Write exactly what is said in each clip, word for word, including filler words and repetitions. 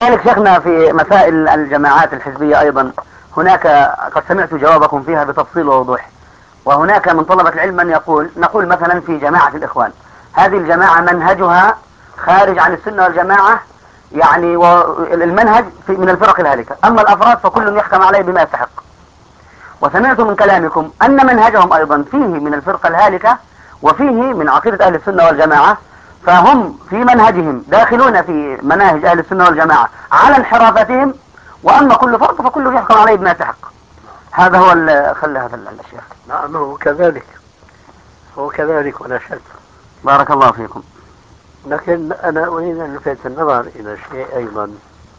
ذلك شيخنا في مسائل الجماعات الحزبية أيضا هناك قد سمعت جوابكم فيها بتفصيل ووضوح. وهناك من طلبة العلم من يقول نقول مثلا في جماعة الإخوان هذه الجماعة منهجها خارج عن السنة والجماعة، يعني المنهج في من الفرق الهالكة، أما الأفراد فكل يحكم عليه بما يستحق. وسمعت من كلامكم أن منهجهم أيضا فيه من الفرقة الهالكة وفيه من عقيدة أهل السنة والجماعة، فهم في منهجهم داخلون في مناهج أهل السنة والجماعة على انحرافتهم، وأما كل فرق فكله يحكم عليه بما يستحق. هذا هو خلى هذا الشيخ. نعم هو كذلك، هو كذلك ولا شك. بارك الله فيكم. لكن أنا أريد أن ألفت النظر إلى شيء أيضا،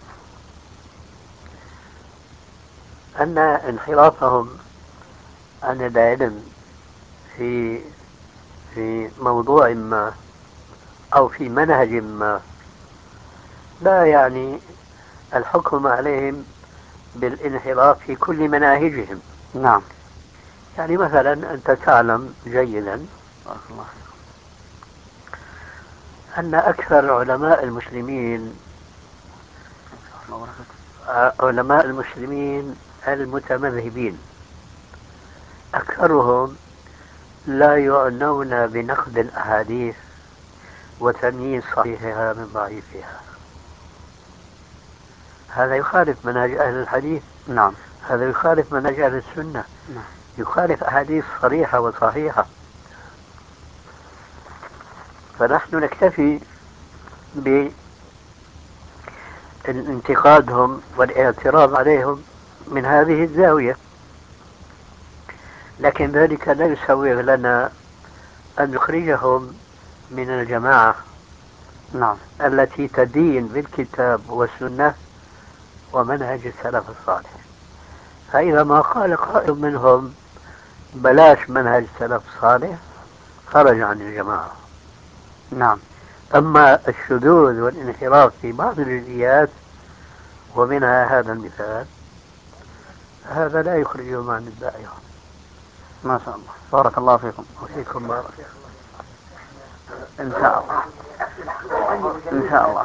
أن انحرافهم عن العلم في في موضوع ما أو في منهج ما لا يعني الحكم عليهم بالانحراف في كل مناهجهم. نعم. يعني مثلا أنت تعلم جيدا أن أكثر علماء المسلمين علماء المسلمين المتمذهبين أكثرهم لا يعنون بنقد الأحاديث وتمييز صحيحها من ضعيفها. هذا يخالف منهج أهل الحديث. نعم. هذا يخالف منهج أهل السنة. نعم. يخالف أحاديث صريحة وصحيحة. فنحن نكتفي بانتقادهم والاعتراض عليهم من هذه الزاوية، لكن ذلك لا يسوغ لنا أن نخرجهم من الجماعة. نعم. التي تدين بالكتاب والسنة ومنهج السلف الصالح. فإذا ما قال قائل منهم بلاش منهج السلف الصالح خرج عن الجماعة. نعم. أما الشذوذ والانحراف في بعض الجزئيات ومنها هذا المثال، هذا لا يخرجهم عن الدائرة. ما شاء الله. بارك الله فيكم. وفيكم بارك. إن شاء الله. إن شاء الله.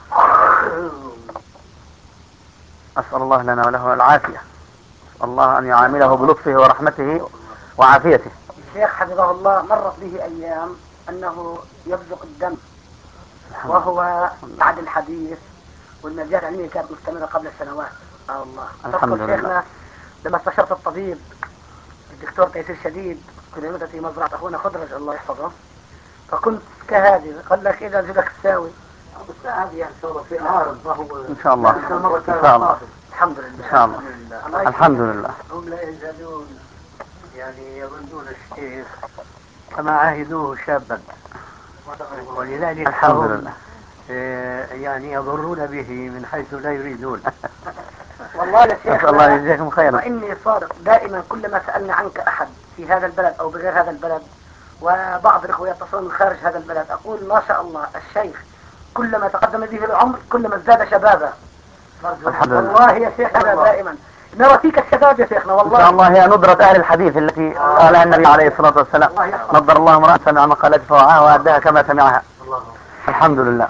أسأل الله لنا وله العافية. أسأل الله أن يعامله بلطفه ورحمته وعافيته. الشيخ حفظه الله مرت به أيام أنه يبزق الدم وهو بعد الحديث، والمجال العلمية كانت مستمرة قبل سنوات. آه الله. الحمد لله. شيخنا لما استشرت الطبيب الدكتور تيسير شديد في في مزرعة أخونا خضرج الله يحفظه، فكنت كهذه قال لك إذا زلك تساوي هذه يعني صورة في عارض فهو إن شاء الله. إن شاء الله. الحمد لله. إن شاء الله. الحمد لله. هم لا يزالون يعني يظنون الشيخ كما عاهدوه شابا، ولذلك الحمد لله. يعني يضرون به من حيث لا يريدون. والله يا شيخ الله يجزاكم خيرا. وإني صادق دائما كلما سألني عنك أحد في هذا البلد أو بغير هذا البلد، وبعض الإخوة يتصلون من خارج هذا البلد، أقول ما شاء الله الشيخ كلما تقدم به العمر كلما ازداد شبابا. الحمد لله. والله يا شيخ هذا دائما نرى فيك الشباب يا شيخنا. والله إن شاء الله هي ندرة أهل الحديث التي قالها النبي عليه الصلاة والسلام. نضر الله امرأ سمع مقالته فوعاها وأداها كما سمعها. الحمد لله.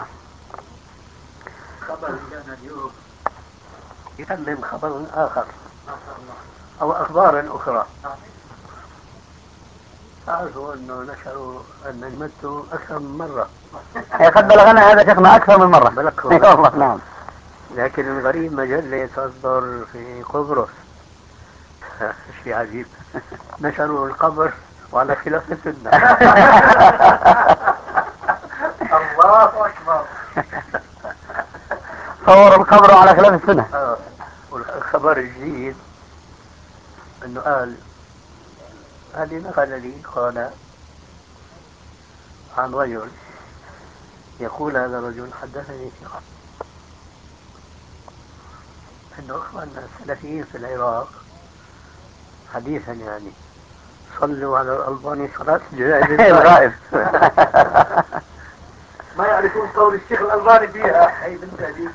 خبر كان اليوم يكلم خبر آخر أو أخبار أخرى. تعرفوا أنه نشروا أن نجمته أكثر من مرة. قد بلغنا هذا شيخنا أكثر من مرة. بلغكم. أي والله. نعم. لكن الغريب مجلة تصدر في قبرص شيء عجيب، نشروا القبر وعلى خلاف السنة. الله أكبر. صور القبر على خلاف السنة. آه. والخبر الجديد أنه قال هذه نقل لي قال عن رجل يقول هذا الرجل حدثني ثقة أنه أخواننا السلفيين في العراق حديثا يعني صلوا على الألباني صلاة الغائب. ما يعرفون قول الشيخ الألباني فيها. أي بنت هذيك.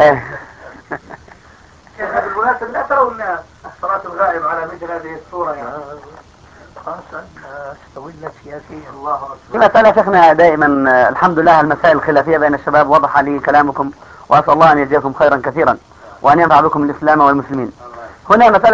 شيخ بالمناسبة لا ترون صلاة الغائب على مثل هذه الصورة يعني. خاصة استولت سياسيا. الله في مسألة شيخنا دائما الحمد لله المسائل الخلافية بين الشباب وضح لي كلامكم وأسأل الله أن يجزيكم خيرا كثيرا وأن ينفع بكم الإسلام والمسلمين. هنا مسألة